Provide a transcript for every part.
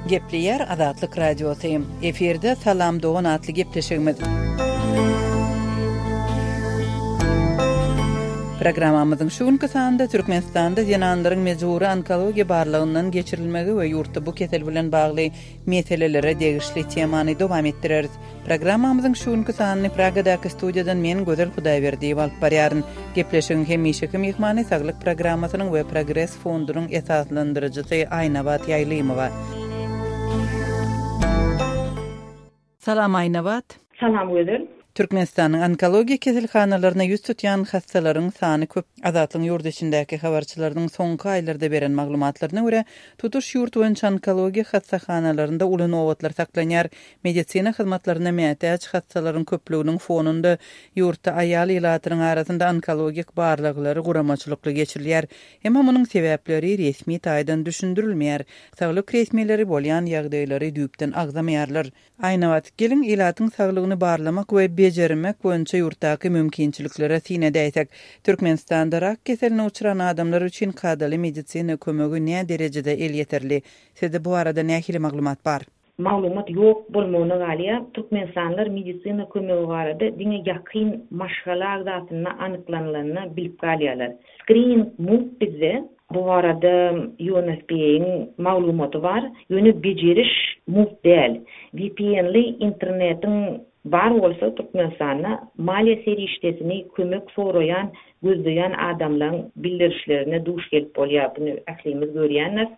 Gepleyer Azatlyk Radiosu. Eferde Salam Doğan adlı gepleşigimiz. Programamyzyň şu günkü sanynda Türkmenistanda ýananlaryň mejburi onkologiýa barlygyndan geçirilmegi we ýurtda bu kesel bilen bagly meselelere degişli temany dowam etdireriz. Programamyzyň şu günkü sanyny Pragadaky studiýadan men Gözel Hudaýberdiýew alyp barýaryn. Gepleşigiň hemişeki mehmany saglyk programmasynyň we Progress fondunyň esaslandyrjysy Aýnabat Ýaýlymowa. Salam Aýnabat. Salam Gözel. Türkmenistanyň onkologiýa keselhanalaryna ýüz tutýan hastalaryň sany köp. Azatlyň ýurdu içindäki habarçylaryň soňky aýlarda beren maglumatlaryna görä, tutuş ýurt boýunça onkologiýa hastahanalaryna uly nowatlar saklanýar. Medisina hyzmatlaryna mätäç hastalaryň köpliginiň fonunda ýurtda aýal ýylatynyň arasynda onkologik barlyklary guramaçylykly geçirilýär. Hemme munyň sebäpleri resmi taýdan düşündirilmeýär. Saglyk resmileri bolýan ýagdaýlary düýpden agzamaýarlar. Aýnabat, gelin ýylatyň saglygyny barlamak we bejermek boýunça ýurtdaky mümkinçiliklere sine däýsek, Türkmenistanda rak keseline uçuran adamlar üçin kadaly medisina kömegi näme derejede el ýeterli? Sizde bu arada nähili maglumat bar? Maglumat ýok bolmagyna galýa, Türkmenistanlar medisina kömegi barada diňe ýakyn maşgala zatynda anyklanylaryny bilip galýarlar. Screening bizde bu arada UNFPA'nın maglumaty bar, ýöne bejeriş däl. VPN'li internetin bar bolsa Türkmenistana maliýe serişdesini kömek soraýan, gözleýän adamlaryň bildirişlerine duş gelip bolýar. Bunu ählimiz görýänler.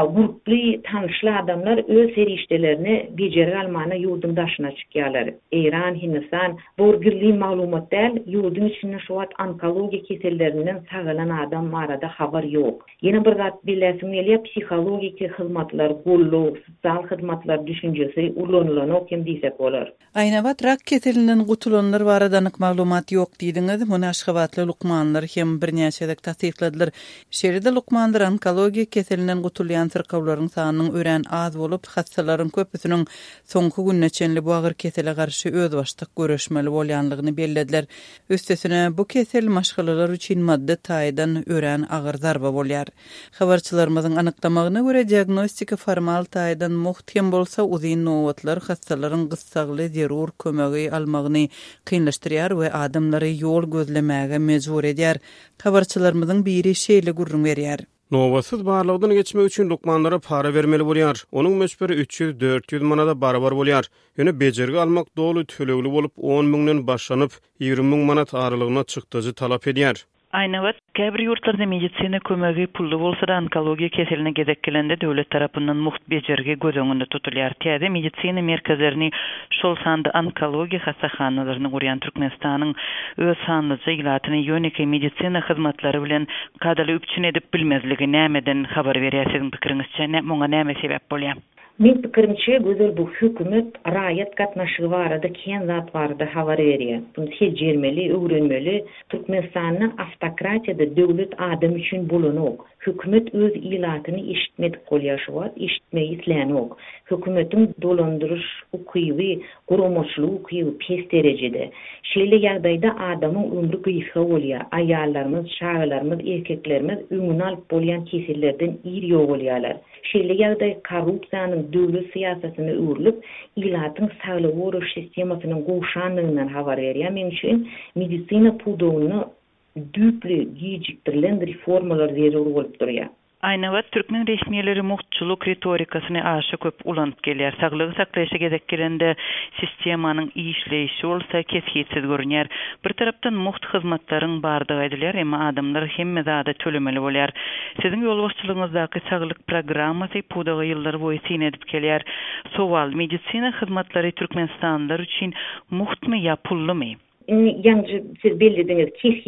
Gruply tanışly adamlar öz serişdelerini bejeri almana ýurdun daşyna çykýarlar. Iran, Hindistan bu birli maglumat däl, ýurdun içinde şu wagt onkologiýa kesellerinden sagalan adam arada habar ýok. Ýene bir zat bilesim gelýär, psihologik hyzmatlar, gollu, sosial hyzmatlar düşünjesi ulanylan okem diýsek bolar. Aýnabat, rak keselinden gutulanlar barada maglumat ýok diýdiňiz. Muny Aşgabatly lukmanlar hem birnäçe tasdikladylar. Şeride lukmanlar onkologiýa keselinden gutulýan sırkawlaryň sanynyň ören az bolup, hastalaryň köpüsiniň soňky günneçenli bu agyr kesele garşy öz başlyk görüşmeli bolýanlygyny bellediler. Üstesine bu kesel maşgalalar üçin madde taýdan ören agyr zarba bolýar. Habarçylarymyzyň anyklamagyna görä diagnostika formal taýdan muhtem bolsa, uzyn nowatlar hastalaryň gyssagly zerur kömegi almagyny kynlaşdyrýar we adamlary ýol gözlemäge mejbur edýär. Habarçylarymyzyň biri şeýle gurrun berýär. Nowasyz barlygdan geçmek üçin lukmanlara para vermeli bolýar. Onuň meşberi 300-400 manada barabar bolýar. Ýöne bejergi almak dolu tölegli bolup 10 000 başlanyp 20 000 manat aralygyna çykdyjy talap edýär. Aýnabat, käbir ýurtlarda medisina kömegi pully bolsa da onkologiýa keseline gezekkelende döwlet tarapyndan muht bejergi göz öňünde tutulýar. Täze medisina merkezlerini şol sanda onkologiýa hastahanalaryny gurýan Türkmenistanyň öz sanlyjy ýylatyny ýöneki medisina hyzmatlary bilen kadaly üçin edip bilmezligi nämeden habar berýärsiň pikiriňizçe, muňa näme sebäp bolýar? Men pikirimçe gözel bu hökümet raýat gatnaşygy barada ken zat barada habar berýär. Bunu sejermeli, öwrenmeli. Türkmenistanyň автократияda döwlet adam üçin bulanok. Hökümet öz ýylatyny eşitmedik bolýar, eşitmeýi islenok. Hökümetiň dolandyrış ukyby, guramaçlyk ukyby pes derejede. Şeýle ýagdaýda adamyň ömrü gysga bolýar. Aýallarymyz, şaýlarymyz, erkeklerimiz öňüne alyp bolýan kesellerden iri bolýarlar. Şeýle ýagdaý korrupsiýanyň döwlet siýasatyny öwrülip, ýylatyň saglyk goruş sistemasynyň goşanlygyndan habar berýär. Men üçin medisina pudowyny düýpli gijikdirilen reformalar zerur bolup durýar. Aýnabat, türkmen resmiýetleri muhtçuluk retorikasyny aşy köp ulanyp gelýär. Saglygy saklaýşa gezekkelende sistemanyň işleýişi bolsa kesgitsiz görünýär. Bir tarapdan muht hyzmatlaryň bardygy edilýär, emma adamlar hemme zada tölemeli bolýar. Siziň ýolbaşçylygyňyzdaky saglyk programmasy pudagy ýyllar boýy sine edip kelýär. Sowal, medisina hyzmatlary Türkmenistanlar üçin muhtmy ýa pullymy? Ýalnız siz bellediňiz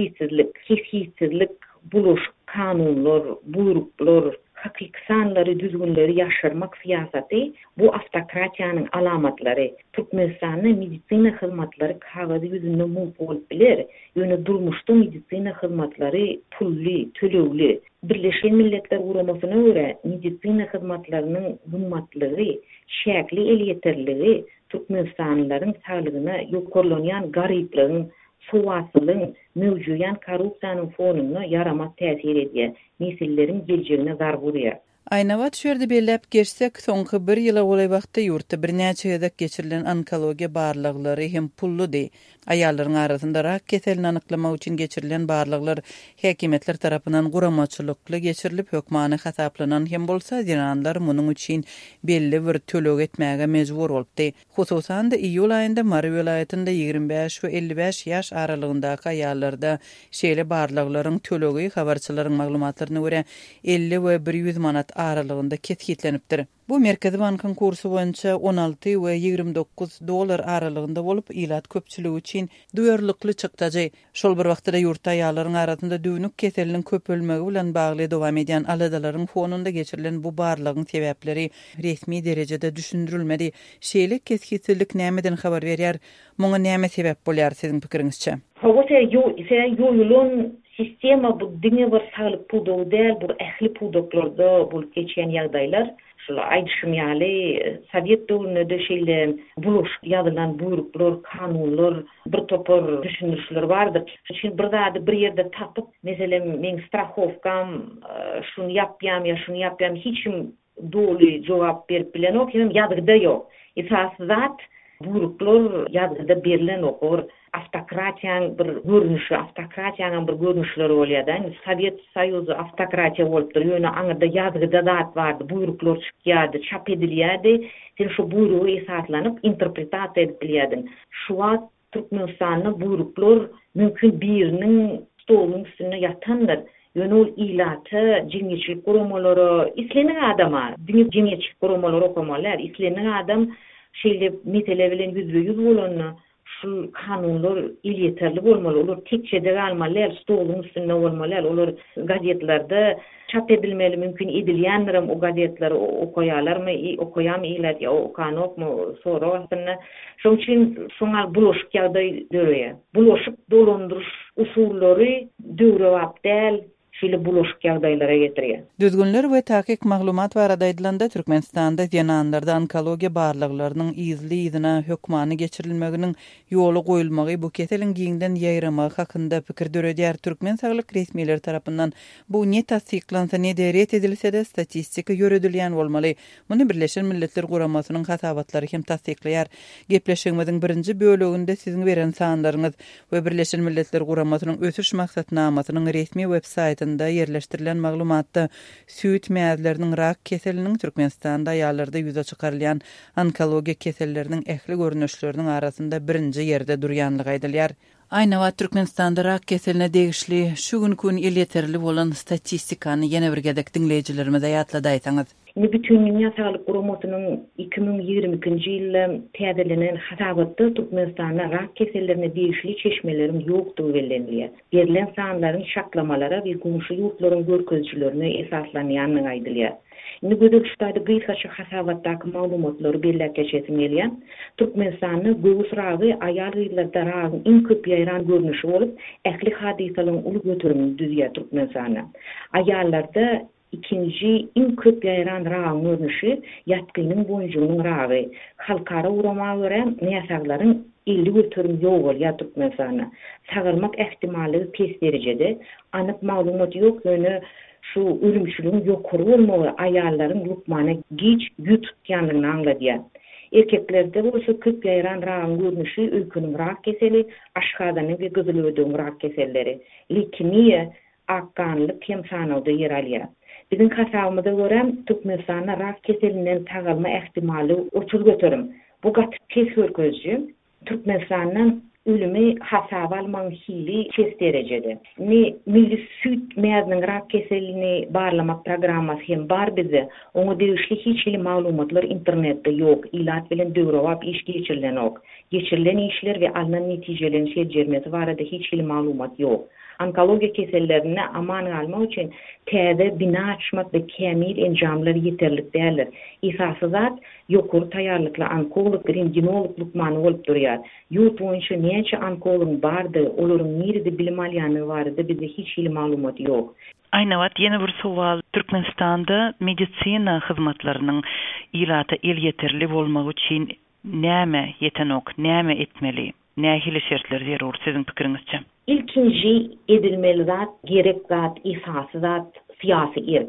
kesgitsizlik buluş kanunlar, buyruklar, hakyky sanlary, düzgünleri ýaşyrmak siýasaty bu автократиýanyň alamatlary. Türkmenistanyň medisina hyzmatlary kagazy ýüzünde mumkin bolup biler. Ýöne durmuşda medisina hyzmatlary pully, tölegli. Birleşen Milletler Guramasyna görä medisina hyzmatlarynyň gymmatlygy, şäkli el ýeterligi Türkmenistanlylaryň saglygyna ýokarlanýan garyplygyň, sowatlygyň, mewjudyan korrupsiýanyň fonuny yaramak täsir edýär. Nesillerin geljegine zar bolýar. Aynavat şerde belläp geçsek, soňky bir ýyla bolay wagtda ýurtda bir näçe ýedek geçirilen onkologiýa barlyklary hem pulludy. Aýallaryň arasynda rak keselini anyklamak üçin geçirilen barlyklar häkimetler tarapyndan guramaçylykly geçirilip hökmany hasaplanan hem bolsa ýananlar munyň üçin belli bir tölek etmäge mejbur boldy. Hususan da iýul aýynda Mary welaýatynda 25 we 55 ýaş aralygyndaky aýallarda şeýle barlyklaryň tölegi habarçylaryň maglumatlaryna görä 50 we 100 manat aralygynda ketgitlenipdir. Bu Merkezi Bankın kursu boýunça 16 we 29 dolar aralygynda bolup ilat köpçüligi üçin duýarlykly çykdagy. Şol bir wagtda ýurt aýallaryň arasynda düýnük keseliniň köpelmegi bilen bagly dowam edýän aladalaryň fonunda geçirilen bu barlygyň sebäpleri resmi derejede düşündirilmedi. Şeýle kesgitlik nämeden habar berýär? Muňa näme sebäp bolýar siziň pikiriňizçe? Sistema bu diňe bir saglyk pudow däl, bu ähli pudoklarda bolup geçen ýagdaýlar. Şol aýdşymýaly Sowet döwründe şeýle buluş ýazylan buyruklar, kanunlar, bir topar düşünürler bardyr. Şeň bir zady bir ýerde tapyp, meselem men strahowkam şunu ýapýam ýa şunu ýapýam, hiçim doly jogap berip bilen ok, hem ýadygda ýok. Esas zat buyruklar ýadygda berilen okor. Автократияң bir görünüşi, автократияның bir görünüşleri bolýardy. Sowet Soýuzy автократия bolupdyr. Ýöne aňyrda ýazgyda zat bardy, buyruklar çykýardy, çap edilýärdi. Sen şu buyrugy esaslanyp interpretasiýa edip bilýärdin. Şu wagt Türkmenistanyň buyruklar mümkin biriniň stolunyň üstüne ýatandyr. Ýöne ol ilaty, jemgyýetçilik guramalary, islenen adama, jemgyýetçilik guramalary okamalar, islenen adam şeýle mesele bilen yüzbe-yüz bolanny şu kanunlar ýeterli bolmaly, olar tekçede galmalar, stoluň üstünde bolmalar, olar gazetlerde çap edilmeli, mümkin edilýändirim o gazetlary okaýarlarmy, okaýam iýler ýa okanokmy, sorawasyny. Şoň üçin şoňa bulaşyk ýagdaý döreýär. Bulaşyk dolandyryş usullary döwrewap däl, şeýle bulaşyk ýagdaýlara getirýär. Düzgünler we tahkik maglumat barada edilende Türkmenistanda ýananlarda onkologiýa barlyklarynyň izli-izine hökmany geçirilmeginiň ýoly goýulmagy bu keseliň giňden ýaýramagy hakynda pikir döredýär. Türkmen saglyk resmiýetleri tarapyndan bu ne tasdiklansa ne ret edilse de statistika ýöredilýän bolmaly. Muny Birleşen Milletler Guramasynyň hasabatlary hem tasdikleýär. Gepleşigimiziň birinji böleginde siziň beren sanlaryňyz we Birleşen Milletler Guramasynyň ösüş maksatnamasynyň resmi websaytynda yerleştirilen maglumatda süýt mäzleriniň rak keseliniň Türkmenistanda aýallarda ýüze çykarylýan onkologiýa keselleriniň ähli görnüşleriniň arasynda birinji ýerde durýanlygy aýdylýar. Aýna wagt Türkmenistanda rak keseline degişli şu gün ýeterli bolan statistikany ýene bir gedek dinleýijilerimize ýatlada aýsaňyz. Bütün Dünya Sağlık Guramasynyň 2022-nji ýylda täzelenen hasabatda Türkmenistanda rak kesellerine degişli çeşmelerin ýokdugy bellenilýär. Berilen sanlaryň şaklamalara we gumşy ýurtlaryň görkezçilerine esaslanýanyny aýdylýar. Indi gödükçüde gıysaçı hasabatdaky maglumatlary belläp geçesim gelýär. Türkmenistanyň göwüs ragy aýal ýyllarda ragyň iň köp ýaýran görnüşi bolup, ähli hadisalaryň uly götürümini düzýär Türkmenistanyň. Aýallarda ikinci iň köp ýaýran ragyň görnüşi ýatkynyň boýunjugynyň ragy. Halkara uramaga görä näsaglaryň 50 götürüm ýok bolýar Türkmenistanyň. Sagyrmak ähtimaly pes derejede, anyk maglumat ýok, ýöne şu ölümçülüğün ýokary bolmagy aýallaryň lukmana giç ýutýanlygyny angladýar. Erkeklerde bolsa köp ýaýran ragyň görnüşi öýküniň rak keseli, aşgadanyň we gyzylöwdüň rak keselleri, leukemiýa, akkanlyk hem sanawda yer alýar. Bizim hasabymyza görä Türkmenistanda rak keselinden tagalma ähtimaly 30 götürüm. Bu gatyp kes görkezji Türkmenistanyň ölümi hasaba alman hili kes derejede. Milli süt mäziniň rak keselini barlamak programmasy hem bar bize. Oňa degişli hiçbir maglumatlar internetde ýok. Ilat bilen döwrewap iş geçirilen ok. Geçirilen işler we alınan netijelerin şeýjermesi barada hiçbir maglumat ýok. Onkologiýa kesellerini aman almak üçin täze bina açmak we kämil enjamlar ýeterlik däller. Esasy zat ýokary taýýarlykly onkolog, rentgenolog lukmany bolup durýar. Ýurt boýunça näçe onkolog bardy, olaryň nerede bilim alýany bardy, bize hiç maglumat ýok. Aýna wagt ýene bir sowal. Türkmenistanda medisina hyzmatlarynyň ilata el ýeterli bolmagy üçin näme ýetenok, näme etmeli? Nähili şertler zerur siziň pikiriňizçe? İlkinci edilmeli zat, gerek zat, esasy zat, siyasi irk.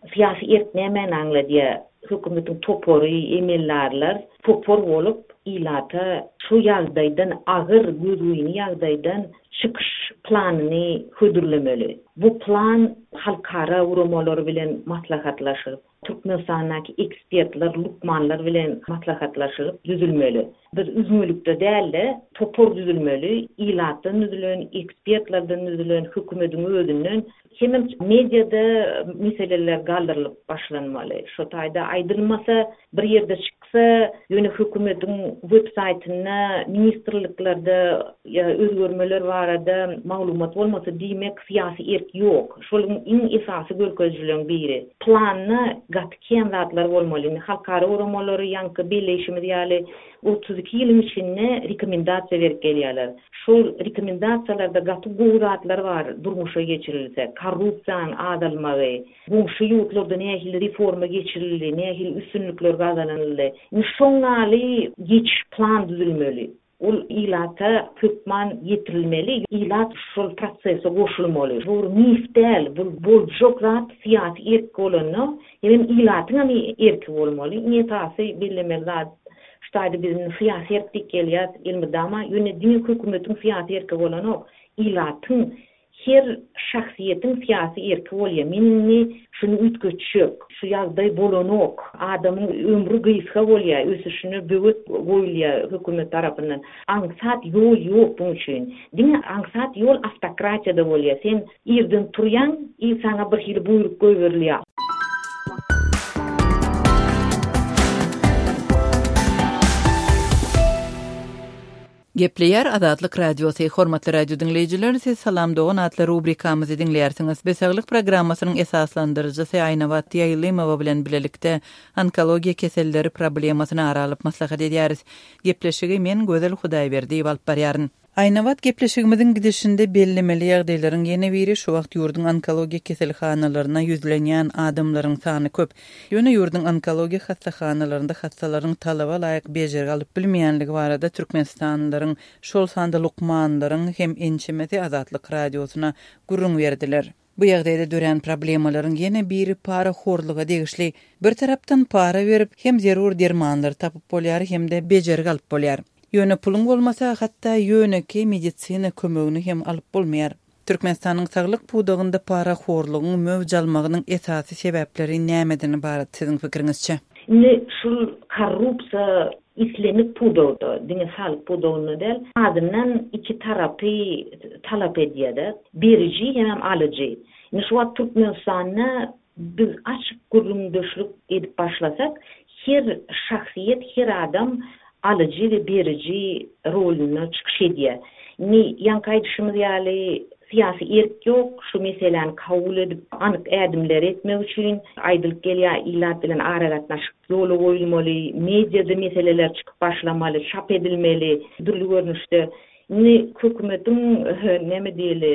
siyasi erknemen angladiya hökümetin topory emellerler topor bolup ilata şu ýagdaýdan agyr gözüni ýagdaýdan çykyş planyny hödürlemeli. Bu plan halkara urumalar bilen maslahatlaşyp, Türkmenistanyň ekspertler, lukmanlar bilen maslahatlaşyp düzülmeli. Bir üzmülükde däl, topor düzülmeli, ilatdan düzülen, ekspertlerden düzülen, hökümetin özünden hem mediada meseleler galdyrylyp başlanmaly. Şu taýda aýdylmasa, bir ýerde çyksa, ýöne hökümetin websaytyna, ministrliklerde özgörmeler barada maglumat bolmasa diýmek syýasy erk ýok. Şonuň iň esasy görkezjülen biri. Planna gatken zatlar bolmaly. Halkara urumalary ýanky birleşimi ýaly 32 ýyl içinde rekomendasiýa berip gelýärler. Şol rekomendasiýalarda gaty gowratlar bar, durmuşa geçirilse, korrupsiýanyň azalmagy, gowşy ýurtlarda nähili reforma geçirildi, nähili üstünlükler gazanyldy. Şoňaly geç plan düzülmeli. Ol ilata köpman yetirilmeli, ilat şol prosese goşulmaly. Bu mifdel, bu boljokrat syýasy erk bolany, hem ilatyň erki bolmaly. Nätasy bilemeli. Ştaýda bizim syýasy erklik gelýär, elmedama ýönediň hökümetiň syýasy erki bolany, ilatyň her şahsiýetiň syýasy erki bolýar. Minni şunu ütköçük, şu ýagdaý bolanok, adamyň ömrü gysga bolýar, ösüşini böwet goýulýar hökümet tarapyndan. Aňsat ýol ýok buň üçin. Diňe aňsat ýol автократияda bolýar. Sen ýerden turýan, sana bir hili buyruk goýberýär. Gepleýär Azatlyk Radiosy, hormatly radio dinleýijiler, siz salam dogan atly rubrikamyzy dinleýärsiňiz. Besaglyk programmasynyň esaslandyrjysy Aýnawat Ýaýlymowa bilen bilelikde onkologiýa keselleri problemasyny aralyp maslahat edýäris. Gepleşigi men Gözel Hudaýberdi alyp barýaryn. Aýnawat gepleşigimiziň gidişinde bellemeli ýagdaýlaryň ýene biri şu wagt ýurdun onkologiýa keselhanalaryna ýüzlenýän adamlaryň sany köp. Ýöne ýurdun onkologiýa hastahanalaryna hastalaryň talaba laýyk bejergi alyp bilmeýänligi barada Türkmenistanlylaryň şol sanda lukmanlaryň hem ençemeti Azatlyk Radiosuna gurrun berdiler. Bu ýagdaýda dören problemalaryň ýene biri para horluga degişli. Bir tarapdan para berip hem zerur dermanlar tapyp bolýar hem de bejergi alyp bolýar. Ýöne pulun bolmasa hatda ýöneki medisina kömegini hem alyp bolmaýar. Türkmenistanyň saglyk pudagynda para horlugynyň mövj almagynyň esasy sebäpleri nämedini barada siziň fikiriňizçe? Şul korrupsiýa islenip pudagda, diňe sağlyk pudagyny del, adamdan iki tarapy talap edýär, beriji hem alyjy. Şu wagt Türkmenistanyň biz açyk gurulmuşlyk edip başlasak, her şahsiýet, her adam alıcı ve berici rolünü çıkış ediyor. Yankaydışımız ýaly syýasy erk ýok, şu meseleni kabul edip anyk ädimler etmek üçin aýdylyp gelýär, ilat bilen aragatnaşyp ýoly goýulmaly, mediada meseleler çıkyp başlamaly, çap edilmeli, dürli görnüşde. Hökümetin näme diýeli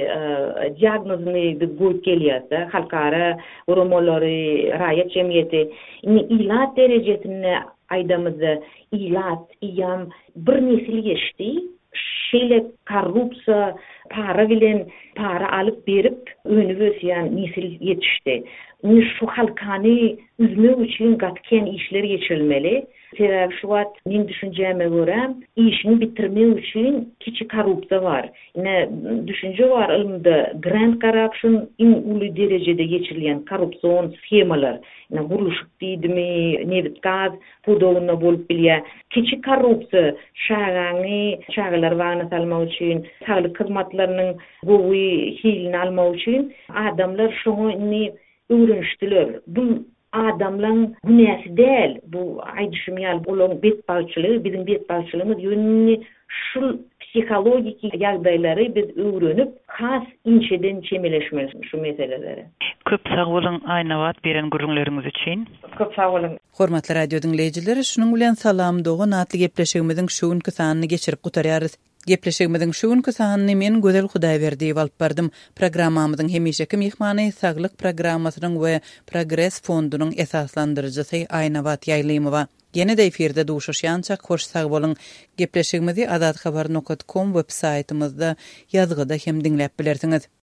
diagnozyny goýup gelýär, halkara urumalary, raýat jemgyýeti ilat derejesinde aýdamyzy ilat ýam bir nesil geçdi. Şeýle korrupsiýa para bilen para alyp berip önüwüsýän nesil ýetişdi. Şu halkany üzmek üçin gatken işler geçirilmeli. Sebäbi şu wagt men düşünjäme görä, işini bitirmek üçin kiçik korrupsiýa bar. Düşünje bar, ilmde grand corruption iň uly derejede geçirilen korrupsiýon schemalar. Gurulşyk diýdimi, nebit gaz pudagyna bolup bilýär. Kiçik korrupsiýa şagalar wagna salmak üçin, saglyk hyzmatlarynyň gowy hilini almak üçin adamlar şoňa öwrenişdiler. Bu adamlaryň günäsi däl, bu aýdyşym ýaly bolan betbarçylygy, bizim betbarçylygymyz ýönüni şul psikologik ýagdaýlary biz öwrenip, has inçeden çemeleşmeli şu meseleleri. Köp sag bolun Aýnawat beren gurrunlaryňyz üçin. Köp sag bolun. Hormatly radio dinleýijileri, şunuň bilen salam dogan atly gepleşigimiziň şu günkü sanyny geçirip gutarýarys. Gepleşigimiziň şu günkü sanyny men Gözel Hudaýberdi alyp bardym. Programmamyzyň hemişeki mehmany saglyk programmasynyň we Progress fondunyň esaslandyrjysy Aýnawat Ýaýlymowa. Ýene-de efirde duşuşýança hoş sag bolun. Gepleşigimizi azathabar.com web saytymyzda ýazgyda hem dinläp bilersiňiz.